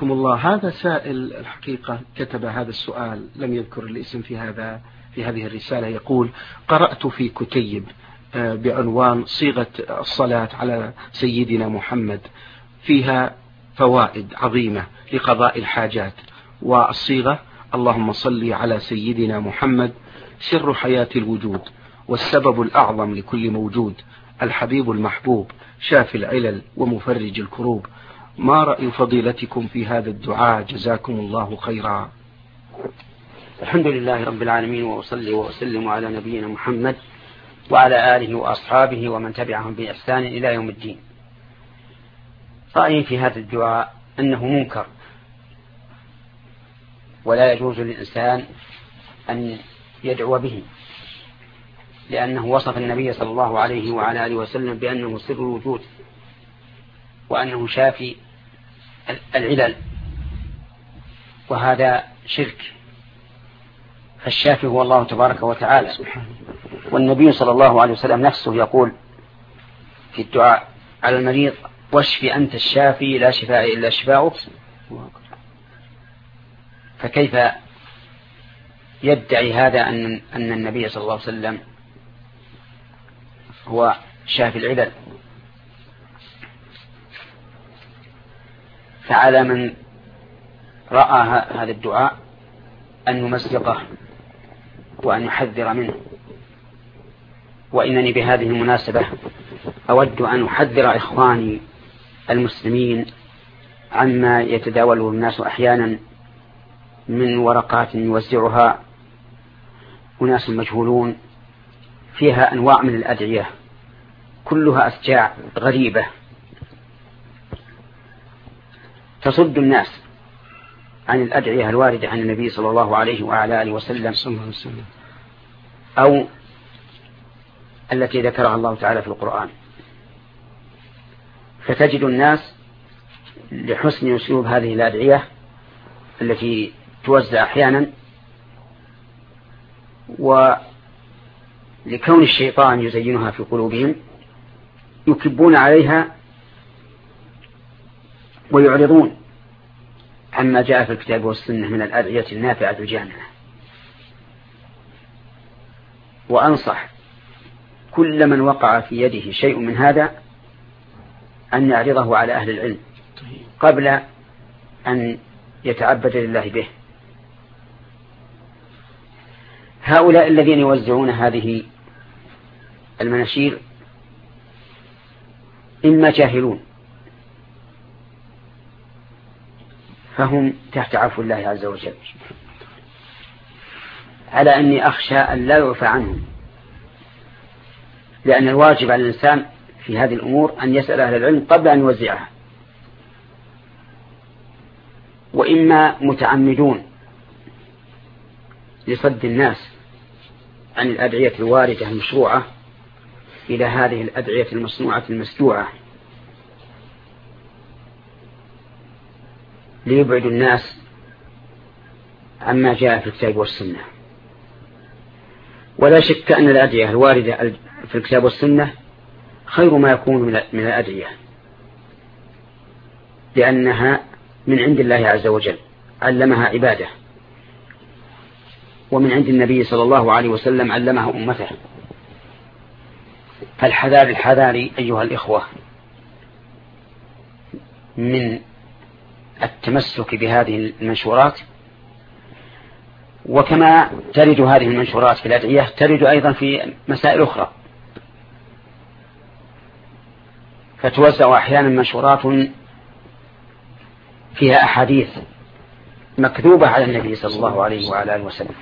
حياكم الله. هذا سائل الحقيقة كتب هذا السؤال، لم يذكر الاسم في هذه الرسالة. يقول: قرأت في كتيب بعنوان صيغة الصلاة على سيدنا محمد، فيها فوائد عظيمة لقضاء الحاجات، والصيغة: اللهم صل على سيدنا محمد سر حياة الوجود والسبب الأعظم لكل موجود، الحبيب المحبوب شافي العلل ومفرج الكروب. ما رأي فضيلتكم في هذا الدعاء؟ جزاكم الله خيرا. الحمد لله رب العالمين، وأصلي وأسلم على نبينا محمد وعلى آله وأصحابه ومن تبعهم بإحسان إلى يوم الدين. رأيي في هذا الدعاء أنه منكر، ولا يجوز للإنسان أن يدعو به، لأنه وصف النبي صلى الله عليه وعلى آله وسلم بأنه سر الوجود، وأنه شافي العلل، وهذا شرك. فالشافي هو الله تبارك وتعالى، والنبي صلى الله عليه وسلم نفسه يقول في الدعاء على المريض: واشف أنت الشافي لا شفاء إلا شفاؤك. فكيف يدعي هذا أن النبي صلى الله عليه وسلم هو شافي العلل؟ فعلى من رأى هذا الدعاء أن يمزقه وأن يحذر منه. وإنني بهذه المناسبة أود أن أحذر إخواني المسلمين عما يتداوله الناس أحيانا من ورقات يوزعها أناس مجهولون، فيها أنواع من الأدعية كلها أشجاع غريبة تصد الناس عن الأدعية الواردة عن النبي صلى الله عليه وعلى آله وسلم، أو التي ذكرها الله تعالى في القرآن. فتجد الناس لحسن أسلوب هذه الأدعية التي توزع أحيانا، ولكون الشيطان يزينها في قلوبهم، يكبون عليها ويعرضون عما جاء في الكتاب والسنة من الأدعية النافعة الجامعة. وأنصح كل من وقع في يده شيء من هذا أن يعرضه على أهل العلم قبل أن يتعبد لله به. هؤلاء الذين يوزعون هذه المناشير إما جاهلون، فهم تحت عفو الله عز وجل، على أني أخشى أن لا يعفى عنهم، لأن الواجب على الإنسان في هذه الأمور أن يسأل أهل العلم قبل أن يوزعها. وإما متعمدون لصد الناس عن الأدعية الواردة المشروعة إلى هذه الأدعية المصنوعة المسجوعة، ليبعد الناس عما جاء في الكتاب والسنة. ولا شك أن الأدعية الواردة في الكتاب والسنة خير ما يكون من الأدعية، لأنها من عند الله عز وجل علمها عباده، ومن عند النبي صلى الله عليه وسلم علمها أمته. فالحذار الحذار أيها الإخوة من التمسك بهذه المنشورات. وكما ترد هذه المنشورات في الأدعية ترد أيضا في مسائل أخرى، فتوزع أحيانا منشورات فيها أحاديث مكذوبة على النبي صلى الله عليه وعلى آله وسلم.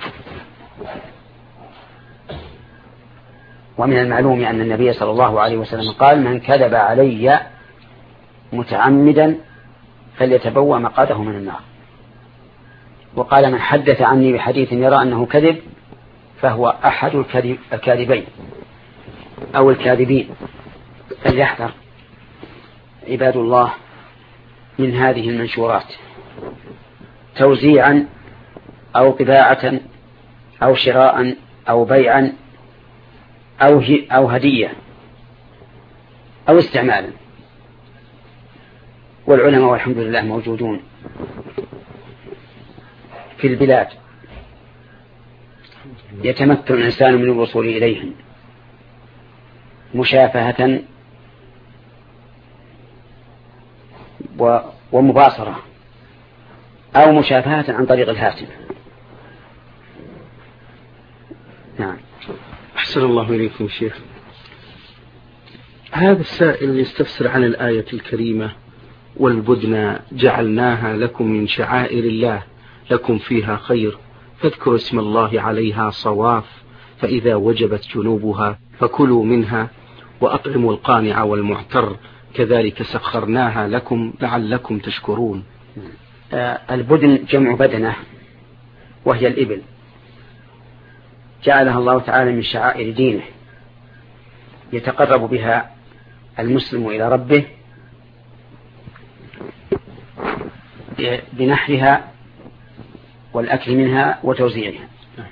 ومن المعلوم أن النبي صلى الله عليه وسلم قال: من كذب علي متعمدا فليتبوأ مقعده من النار. وقال: من حدث عني بحديث يرى أنه كذب فهو أحد الكاذبين أو الكاذبين. فليحذر عباد الله من هذه المنشورات توزيعا أو طباعة أو شراء أو بيعا أو هدية أو استعمالا. والعلماء والحمد لله موجودون في البلاد يتمكن الإنسان من الوصول إليهم مشافهة ومباصرة أو مشافهة عن طريق الهاتف. نعم. أحسن الله إليكم شيخ. هذا السائل يستفسر عن الآية الكريمة: والبدن جعلناها لكم من شعائر الله لكم فيها خير فاذكروا اسم الله عليها صواف فإذا وجبت جنوبها فكلوا منها وأطعموا القانع والمعتر كذلك سخرناها لكم لعلكم تشكرون. البدن جمع بدنة وهي الإبل، جعلها الله تعالى من شعائر دينه يتقرب بها المسلم إلى ربه بنحرها والأكل منها وتوزيعها.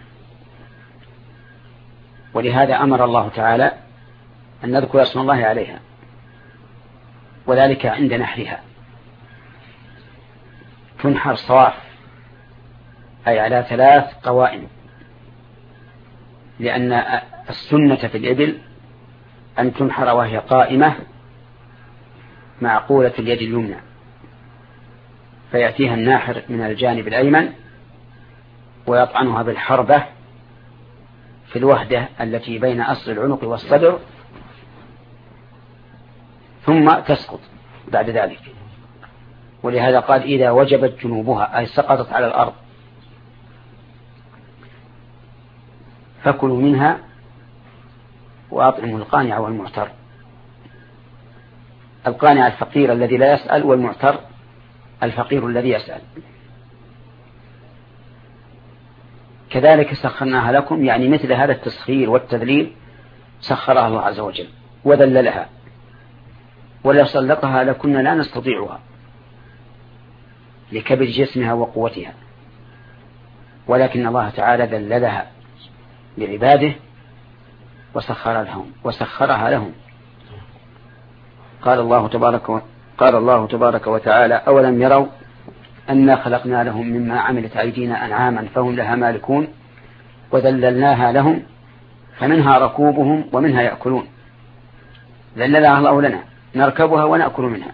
ولهذا أمر الله تعالى أن نذكر اسم الله عليها، وذلك عند نحرها تنحر صواف، أي على 3 قوائم، لأن السنة في الإبل أن تنحر وهي قائمة معقولة اليد اليمنى، فيأتيها الناحر من الجانب الأيمن ويطعنها بالحربة في الوحدة التي بين أصل العنق والصدر، ثم تسقط بعد ذلك. ولهذا قال إذا وجبت جنوبها، أي سقطت على الأرض، فكلوا منها وأطعموا القانع والمعتر. القانع الفقير الذي لا يسأل، والمعتر الفقير الذي يسأل. كذلك سخرناها لكم، يعني مثل هذا التسخير والتذليل سخرها الله عز وجل وذللها، ولو سلطها لكنا لا نستطيعها لكبر جسمها وقوتها، ولكن الله تعالى ذللها لعباده وسخرها لهم. قال الله تبارك وتعالى: أولم يروا أنا خلقنا لهم مما عملت أيدينا أنعاما فهم لها مالكون وذللناها لهم فمنها ركوبهم ومنها يأكلون. ذللها الله لنا نركبها ونأكل منها.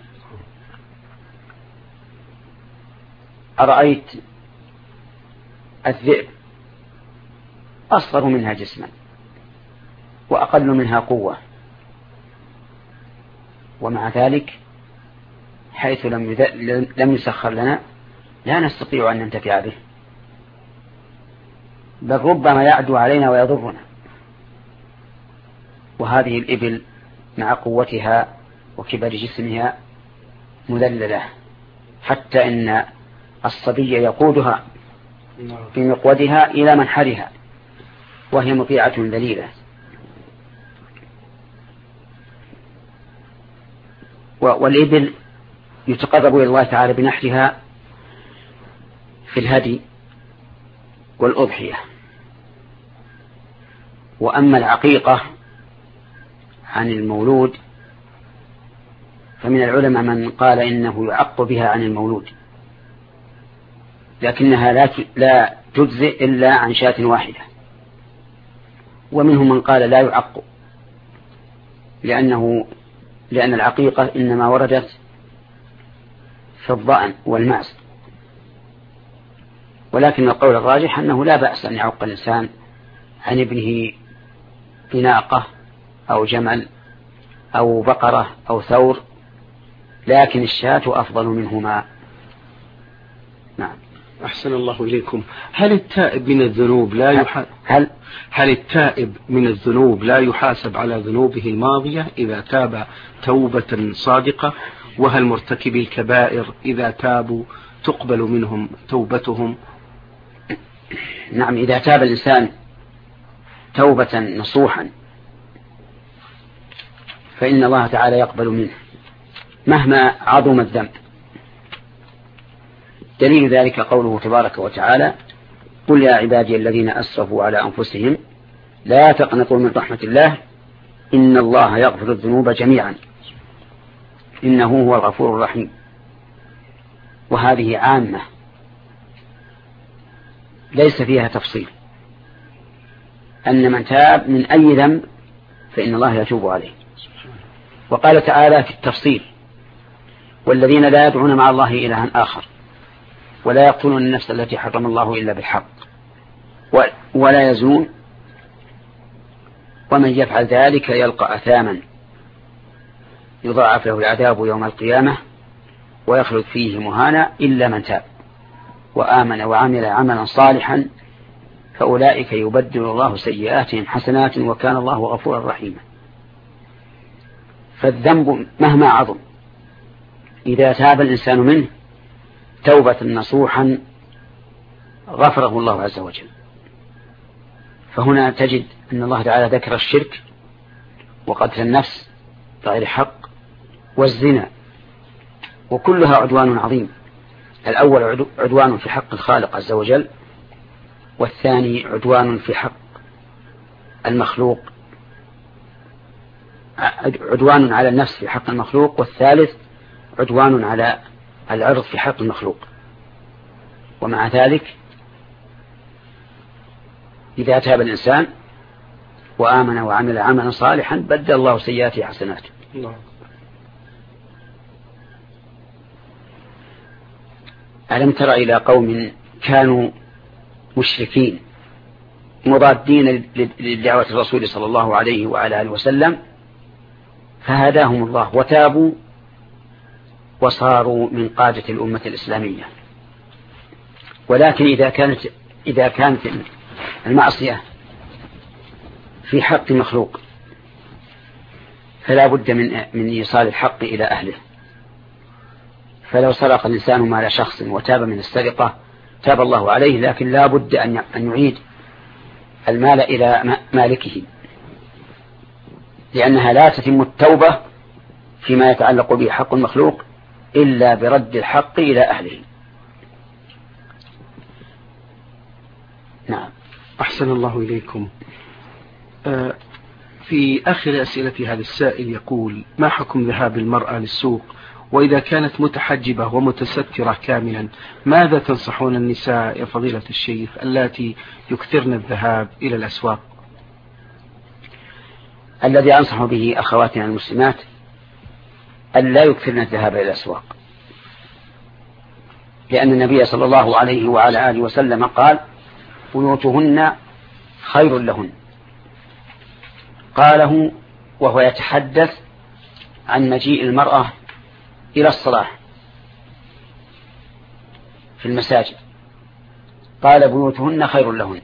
أرأيت الذئب أصغر منها جسما وأقل منها قوة، ومع ذلك حيث لم يسخر لنا لا نستطيع أن ننتفع به، بل ربما يعدو علينا ويضرنا. وهذه الإبل مع قوتها وكبر جسمها مذللة، حتى إن الصبي يقودها بمقودها إلى منحرها وهي مطيعة ذليلة. والإبل يتقرب إلى الله تعالى بنحرها في الهدي والأضحية. وأما العقيقة عن المولود فمن العلماء من قال إنه يعق بها عن المولود، لكنها لا تجزئ إلا عن شاة واحدة. ومنهم من قال لا يعق، لأن العقيقة إنما وردت في الضأن والمعز. ولكن القول الراجح أنه لا بأس أن يعق الإنسان عن ابنه بناقة أو جمل أو بقرة أو ثور، لكن الشاة أفضل منهما. نعم. أحسن الله إليكم. هل التائب من الذنوب لا يحاسب على ذنوبه الماضية إذا تاب توبة صادقة؟ وهل مرتكبي الكبائر إذا تابوا تقبل منهم توبتهم؟ نعم، إذا تاب الإنسان توبة نصوحا فإن الله تعالى يقبل منه مهما عظم الذنب. دليل ذلك قوله تبارك وتعالى: قل يا عبادي الذين أسرفوا على أنفسهم لا تقنطوا من رحمة الله إن الله يغفر الذنوب جميعا إنه هو الغفور الرحيم. وهذه عامة ليس فيها تفصيل، أن من تاب من أي ذنب فإن الله يتوب عليه. وقال تعالى في التفصيل: والذين لا يدعون مع الله إلها آخر ولا يقتلون النفس التي حرم الله إلا بالحق ولا يزنون ومن يفعل ذلك يلقى أثاما يضاعف له العذاب يوم القيامة ويخلد فيه مهانا إلا من تاب وآمن وعمل عملا صالحا فأولئك يبدل الله سيئاتهم حسنات وكان الله غفورا رحيما. فالذنب مهما عظم إذا تاب الإنسان منه توبة نصوحا غفره الله عز وجل. فهنا تجد أن الله تعالى ذكر الشرك وقتل النفس بغير حق والزنا، وكلها عدوان عظيم. الأول عدوان في حق الخالق عز وجل، والثاني عدوان في حق المخلوق، عدوان على النفس في حق المخلوق، والثالث عدوان على العرض في حق المخلوق. ومع ذلك إذا تاب الإنسان وآمن وعمل عملا صالحا بدل الله سيئاته حسنات. ألم تر إلى قوم كانوا مشركين مضادين لدعوة الرسول صلى الله عليه وعلى آله وسلم فهداهم الله وتابوا وصاروا من قادة الأمة الإسلامية. ولكن إذا كانت المعصية في حق مخلوق فلا بد من إيصال الحق إلى أهله. فلو سرق الإنسان مال شخص وتاب من السرقة تاب الله عليه، لكن لا بد أن يعيد المال إلى مالكه، لأنها لا تتم التوبة فيما يتعلق به حق المخلوق إلا برد الحق إلى أهله. نعم. أحسن الله إليكم. في آخر أسئلة هذا السائل يقول: ما حكم ذهاب المرأة للسوق وإذا كانت متحجبة ومتسترة كاملا؟ ماذا تنصحون النساء يا فضيلة الشيخ اللاتي يكثرن الذهاب إلى الأسواق؟ الذي أنصح به أخواتنا المسلمات أن لا يكثرن الذهاب إلى الأسواق، لأن النبي صلى الله عليه وعلى آله وسلم قال: بيوتهن خير لهن. قاله وهو يتحدث عن مجيء المرأة إلى الصلاة في المساجد، قال: بيوتهن خير لهن.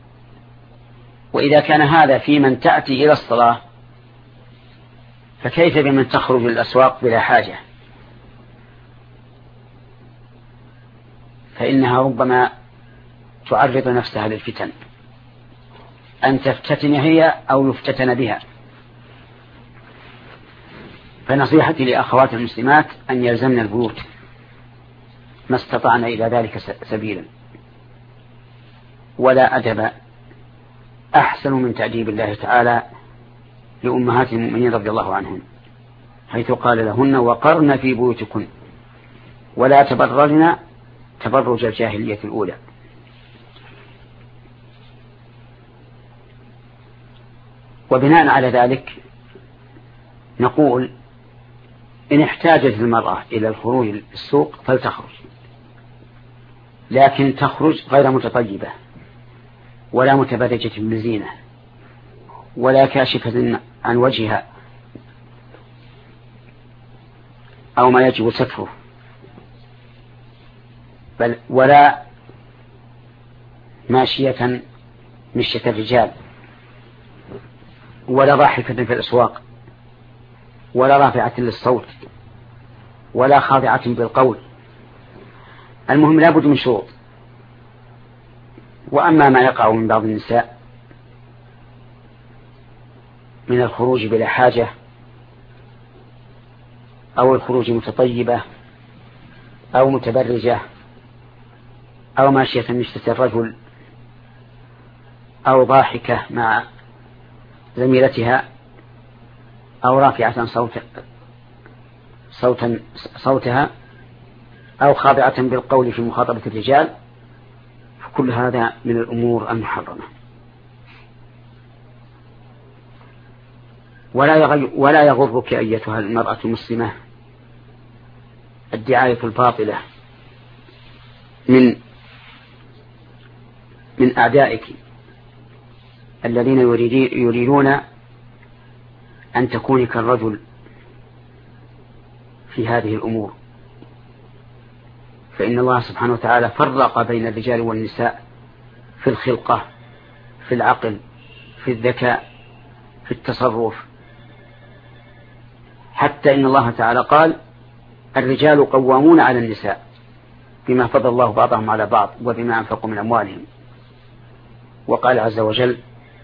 وإذا كان هذا في من تأتي إلى الصلاة فكيف بمن تخرج للأسواق بلا حاجة؟ فإنها ربما تعرض نفسها للفتن، أن تفتتن هي أو يفتتن بها. فنصيحتي لأخوات المسلمات أن يلزمن البيوت ما استطعن إلى ذلك سبيلا. ولا أدب أحسن من تأديب الله تعالى لأمهات المؤمنين رضي الله عنهم، حيث قال لهن: وقرن في بيوتكن ولا تبرجن تبرج الجاهلية الأولى. وبناء على ذلك نقول: إن احتاجت المرأة إلى الخروج للسوق فلتخرج، لكن تخرج غير متطيبة ولا متبرجة بزينة ولا كاشفة عن وجهها أو ما يجب ستره، بل ولا ماشية مشية الرجال، ولا ضاحكة في الأسواق، ولا رافعة للصوت، ولا خاضعة بالقول. المهم لا بد من شروط. وأما ما يقع من بعض النساء من الخروج بلا حاجة أو الخروج متطيبة أو متبرجة أو ماشية مشية الرجل أو ضاحكة مع زميلتها أو رافعة صوتها، أو خاضعة بالقول في مخاطبة الرجال، فكل هذا من الأمور المحرمة. ولا يغرك أيتها المرأة المسلمة الدعاية الباطلة من أعدائك الذين يريدون أن تكوني كالرجل في هذه الأمور. فإن الله سبحانه وتعالى فرق بين الرجال والنساء في الخلقة، في العقل، في الذكاء، في التصرف، حتى إن الله تعالى قال الرجال قوامون على النساء بما فضل الله بعضهم على بعض وبما أنفقوا من أموالهم. وقال عز وجل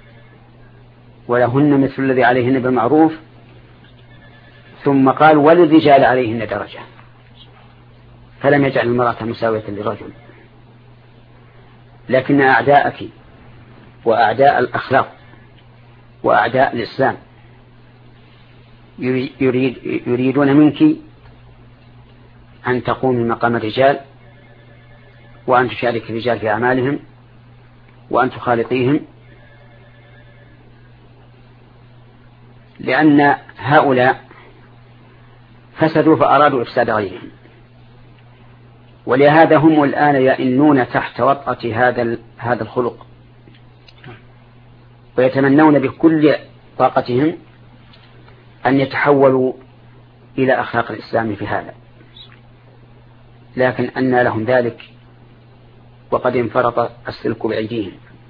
ولهن مثل الذي عليهن بالمعروف، ثم قال وللرجال عليهن درجة، فلم يجعل المرأة مساوية للرجل. لكن أعداءك وأعداء الأخلاق وأعداء الإسلام يريدون منك أن تقومي مقام الرجال، وأن تشارك الرجال في أعمالهم، وأن تخالطيهم، لأن هؤلاء فسدوا فأرادوا إفساد غيرهم. ولهذا هم الآن يئنون تحت وطأة هذا الخلق، ويتمنون بكل طاقتهم أن يتحولوا إلى أخلاق الإسلام في هذا، لكن أن لهم ذلك وقد انفرط السلك بأيديهم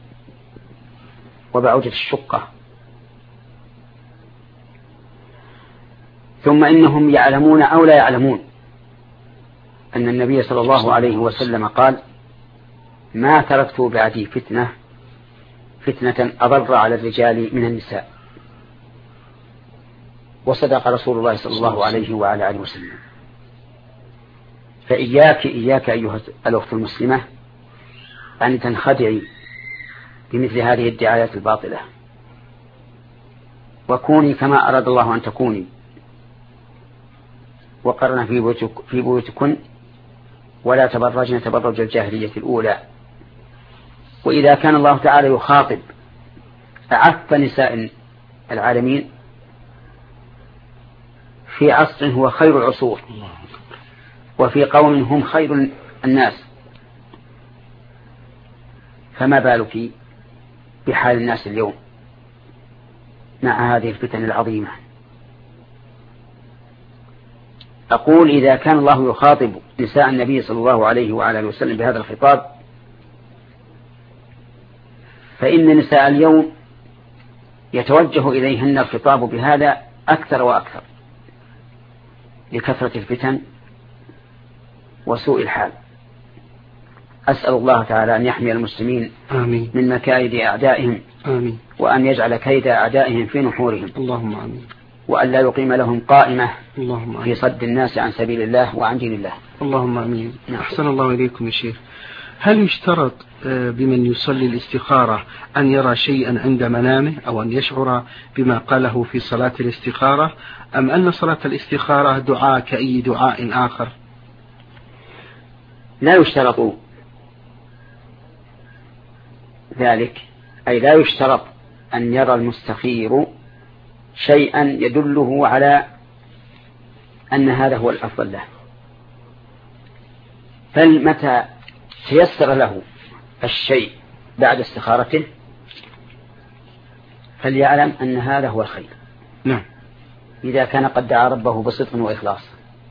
وبعوجة الشقة. ثم إنهم يعلمون أو لا يعلمون أن النبي صلى الله عليه وسلم قال ما تركت بعدي فتنة أضر على الرجال من النساء. وصدق رسول الله صلى الله عليه وعلى آله وسلم. فإياك أيها الأخت المسلمة أن تنخدعي بمثل هذه الدعايات الباطلة، وكوني كما أراد الله أن تكوني، وقرنا في بيوتكن ولا تبرجن تبرج الجاهلية الأولى. وإذا كان الله تعالى يخاطب أعف نساء العالمين في عصر هو خير العصور وفي قوم هم خير الناس، فما بالك بحال الناس اليوم مع هذه الفتن العظيمة. أقول إذا كان الله يخاطب نساء النبي صلى الله عليه وعلى آله وسلم بهذا الخطاب، فإن نساء اليوم يتوجه إليهن الخطاب بهذا أكثر وأكثر لكثرة الفتن وسوء الحال. أسأل الله تعالى أن يحمي المسلمين آمين. من مكائد أعدائهم، آمين. وأن يجعل كيد أعدائهم في نحورهم، اللهم آمين. وأن لا يقيم لهم قائمة اللهم آمين. في صد الناس عن سبيل الله وعن دين الله. اللهم آمين. أحسن الله إليكم يا شيخ. هل يشترط بمن يصلي الاستخارة أن يرى شيئا عند منامه أو أن يشعر بما قاله في صلاة الاستخارة، أم أن صلاة الاستخارة دعاء كأي دعاء آخر؟ لا يشترط ذلك، أي لا يشترط أن يرى المستخير شيئا يدله على أن هذا هو الأفضل له، بل متى تيسر له الشيء بعد استخارته فليعلم أن هذا هو الخير. نعم. إذا كان قد دعا ربه بصدق وإخلاص،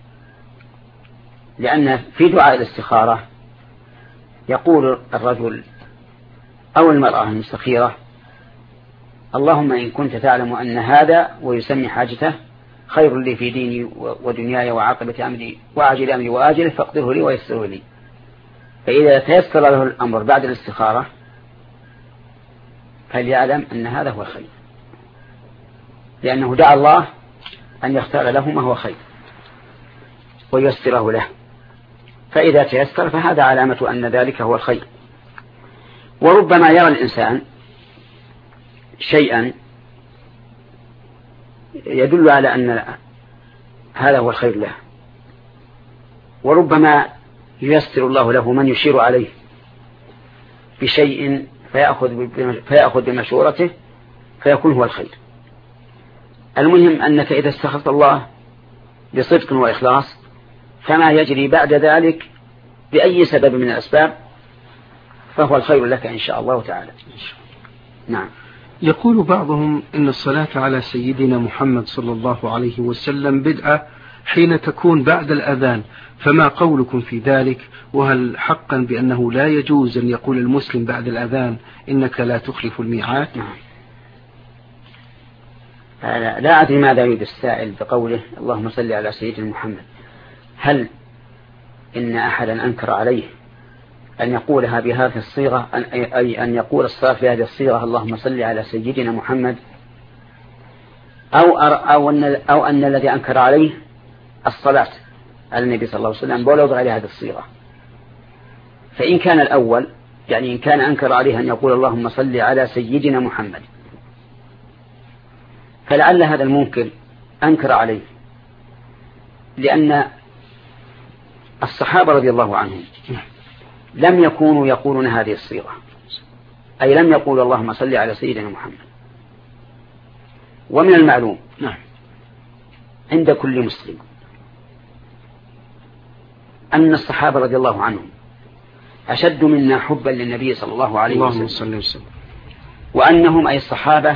لأن في دعاء الاستخارة يقول الرجل أو المرأة المستخيرة اللهم إن كنت تعلم أن هذا ويسمي حاجته خير لي في ديني ودنياي وعاقبة أمري وعاجل أمري وآجله فاقدره لي ويسره لي. فإذا تيسر له الأمر بعد الاستخارة فليعلم أن هذا هو الخير، لأنه دعا الله أن يختار له ما هو خير وييسره له، فإذا تيسر فهذا علامة أن ذلك هو الخير. وربما يرى الإنسان شيئا يدل على أن هذا هو الخير له، وربما ييسر الله له من يشير عليه بشيء فيأخذ بمشورته فيكون هو الخير. المهم أنك إذا استخرت الله بصدق وإخلاص فما يجري بعد ذلك بأي سبب من الأسباب فهو الخير لك إن شاء الله تعالى. نعم. يقول بعضهم إن الصلاة على سيدنا محمد صلى الله عليه وسلم بدعة حين تكون بعد الأذان، فما قولكم في ذلك؟ وهل حقا بأنه لا يجوز أن يقول المسلم بعد الأذان إنك لا تخلف الميعاد؟ نعم. لا أدري ماذا يريد السائل بقوله اللهم صل على سيدنا محمد. هل إن أحدا أنكر عليه أن يقولها بهذه الصيغة، أي أن يقول الصلاة بهذه الصيغة اللهم صل على سيدنا محمد، أو أن الذي أنكر عليه الصلاة على النبي صلى الله عليه وسلم ولو بغير هذه الصيغة؟ فإن كان الأول يعني إن كان أنكر عليه أن يقول اللهم صل على سيدنا محمد، فلعل هذا المنكر أنكر عليه لأن الصحابة رضي الله عنهم لم يكونوا يقولون هذه الصيغة، أي لم يقول اللهم صل على سيدنا محمد. ومن المعلوم عند كل مسلم أن الصحابة رضي الله عنهم أشد منا حبا للنبي صلى الله عليه وسلم، وأنهم أي الصحابة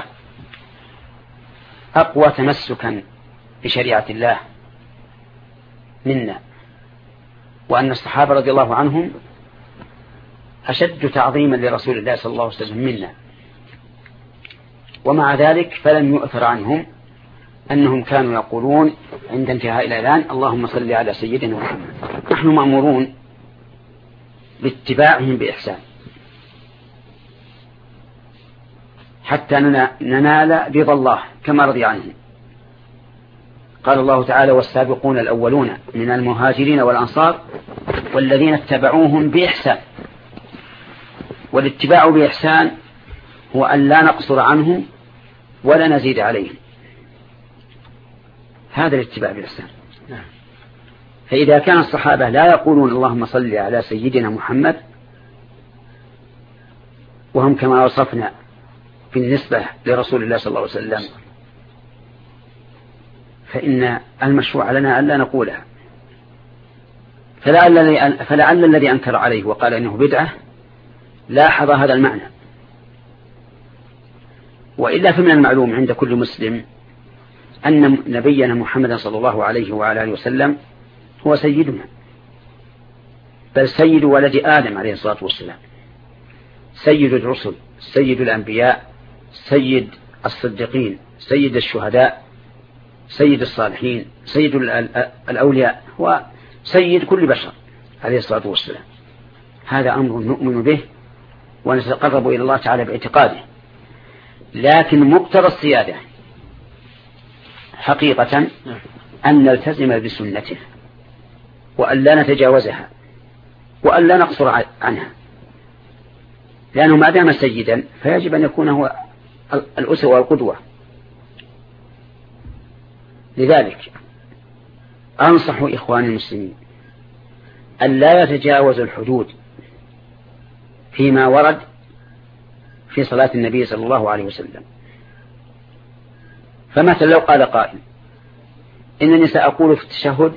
أقوى تمسكا بشريعة الله منا، وأن الصحابة رضي الله عنهم أشد تعظيما لرسول الله صلى الله عليه وسلم منا. ومع ذلك فلم يؤثر عنهم أنهم كانوا يقولون عند انتهاء الأذان اللهم صل على سيدنا محمد. نحن مأمورون باتباعهم بإحسان حتى ننال رضا الله كما رضي عنهم. قال الله تعالى والسابقون الأولون من المهاجرين والأنصار والذين اتبعوهم بإحسان. والاتباع بإحسان هو أن لا نقصر عنهم ولا نزيد عليهم، هذا الاتباع بإحسان. فإذا كان الصحابة لا يقولون اللهم صل على سيدنا محمد وهم كما وصفنا بالنسبة لرسول الله صلى الله عليه وسلم، فإن المشروع لنا ألا نقولها. فلعل الذي أنكر عليه وقال إنه بدعة لاحظ هذا المعنى. وإلا فمن المعلوم عند كل مسلم أن نبينا محمد صلى الله عليه وعلى آله وسلم هو سيدنا، بل سيد ولد آدم عليه الصلاة والسلام، سيد الرسل، سيد الأنبياء، سيد الصديقين، سيد الشهداء، سيد الصالحين، سيد الأولياء، وسيد كل بشر عليه الصلاة والسلام. هذا أمر نؤمن به ونتقرب إلى الله تعالى باعتقاده. لكن مقتضى السيادة حقيقة أن نلتزم بسنته وأن لا نتجاوزها وأن لا نقصر عنها، لأنه ما دام سيدا فيجب أن يكون هو الأسوة والقدوة. لذلك أنصح إخواني المسلمين أن لا يتجاوزوا الحدود فيما ورد في صلاة النبي صلى الله عليه وسلم. فمثلا لو قال قائل إنني سأقول في التشهد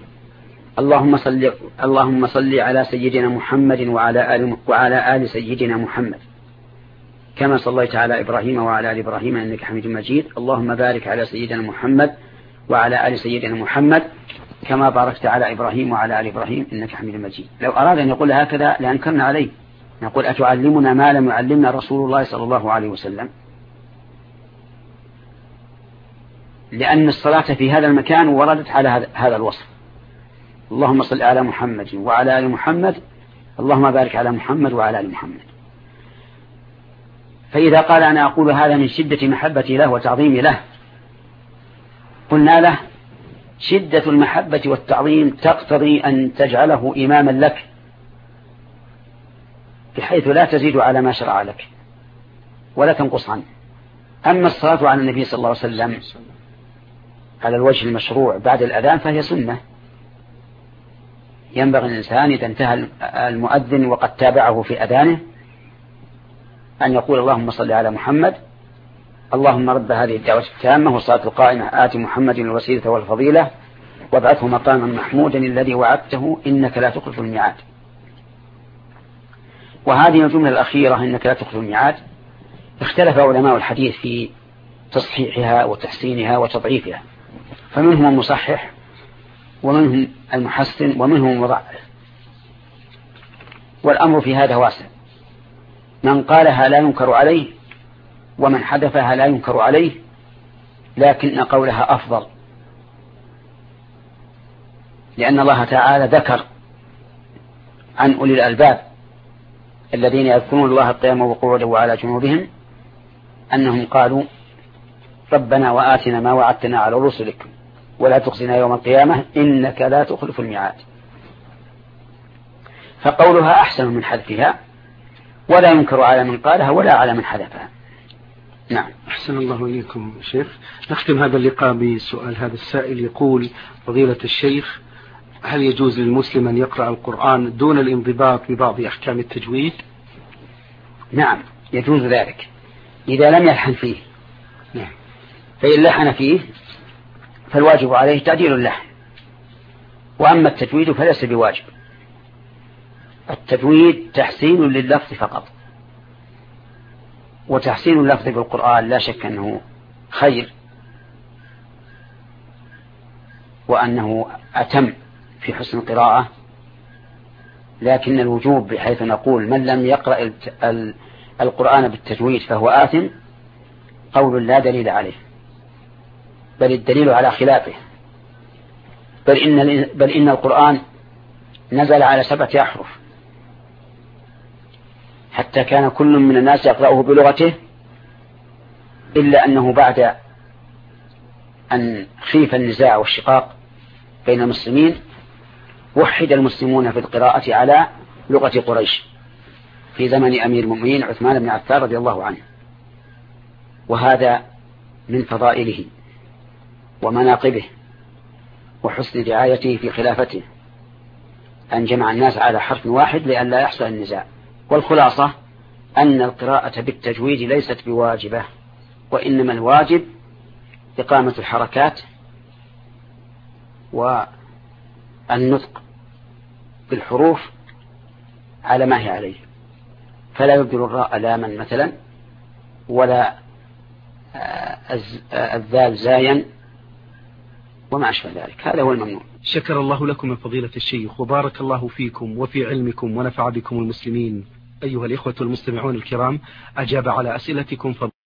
اللهم صل على سيدنا محمد وعلى آل سيدنا محمد كما صليت على إبراهيم وعلى آل إبراهيم إنك حميد مجيد، اللهم بارك على سيدنا محمد وعلى آل سيدنا محمد كما باركت على إبراهيم وعلى آل إبراهيم إنك حميد مجيد. لو أراد أن يقول هكذا لأنكرنا عليه، نقول أتعلمنا ما لم يعلمنا رسول الله صلى الله عليه وسلم؟ لأن الصلاة في هذا المكان وردت على هذا الوصف، اللهم صل على محمد وعلى آل محمد، اللهم بارك على محمد وعلى آل محمد. فإذا قال أنا أقول هذا من شدة محبتي له وتعظيمي له، قلنا له شدة المحبة والتعظيم تقتضي أن تجعله إماما لك بحيث لا تزيد على ما شرع لك ولا تنقص عنه. أما الصلاة على النبي صلى الله عليه وسلم على الوجه المشروع بعد الأذان فهي سنة، ينبغي الإنسان إذا انتهى المؤذن وقد تابعه في أذانه أن يقول اللهم صل على محمد، اللهم رب هذه الدعوة التامة والصلاة القائمة آت محمد الوسيلة والفضيلة وابعثه مقاما محمودا الذي وعدته إنك لا تخلف الميعاد. وهذه الجملة الأخيرة إنك لا تخلف الميعاد اختلف علماء الحديث في تصحيحها وتحسينها وتضعيفها، فمنهم المصحح ومنهم المحسن ومنهم المضعف، والأمر في هذا واسع. من قالها لا ينكر عليه ومن حذفها لا ينكر عليه، لكن قولها أفضل، لأن الله تعالى ذكر عن أولي الألباب الذين يذكرون الله قياما وقعودا وعلى جنوبهم أنهم قالوا ربنا وآتنا ما وعدتنا على رسلك ولا تخزنا يوم القيامة إنك لا تخلف الميعاد. فقولها أحسن من حذفها، ولا ينكر على من قالها ولا على من حذفها. نعم. أحسن الله إليكم شيخ. نختم هذا اللقاء بسؤال هذا السائل، يقول فضيلة الشيخ هل يجوز للمسلم أن يقرأ القرآن دون الانضباط ببعض أحكام التجويد؟ نعم يجوز ذلك إذا لم يلحن فيه. نعم. فإن لحن فيه فالواجب عليه تعديل اللحن، وأما التجويد فليس بواجب. التجويد تحسين لللفظ فقط، وتحسين اللفظ بالقرآن لا شك أنه خير وأنه أتم في حسن القراءة، لكن الوجوب بحيث نقول من لم يقرأ القرآن بالتجويد فهو آثم قول لا دليل عليه، بل الدليل على خلافه. بل إن القرآن نزل على 7 أحرف، حتى كان كل من الناس يقرأه بلغته، إلا أنه بعد أن خيف النزاع والشقاق بين المسلمين وحد المسلمون في القراءة على لغة قريش في زمن أمير المؤمنين عثمان بن عفان رضي الله عنه. وهذا من فضائله ومناقبه وحسن رعايته في خلافته أن جمع الناس على حرف واحد لئلا يحصل النزاع. والخلاصة أن القراءة بالتجويد ليست بواجبة، وإنما الواجب إقامة الحركات والنطق بالحروف على ما هي عليه، فلا يبدل الراء لاما مثلا، ولا الذال زايا وما أشبه ذلك. هذا هو الممنوع. شكر الله لكم من فضيلة الشيخ، وبارك الله فيكم وفي علمكم ونفع بكم المسلمين. أيها الإخوة المستمعون الكرام، أجاب على أسئلتكم